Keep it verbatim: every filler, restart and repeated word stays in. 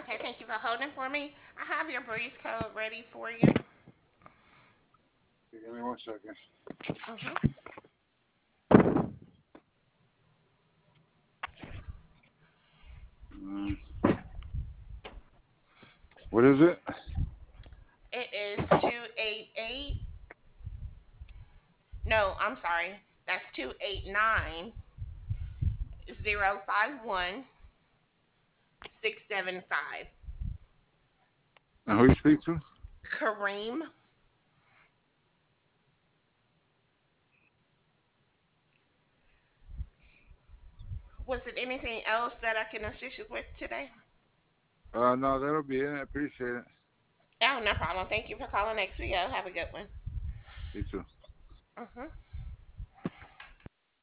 Okay, thank you for holding for me. I have your breeze code ready for you. Give me one second. Mm-hmm. Mm, what is it? It is two eight eight. No, I'm sorry. That's two eight nine zero five one six seven five. And who you speak to? Kareem, was it anything else that I can assist you with today? Uh, no, that'll be it. I appreciate it. Oh, no problem. Thank you for calling X V O. Have a good one. You too. Mm-hmm.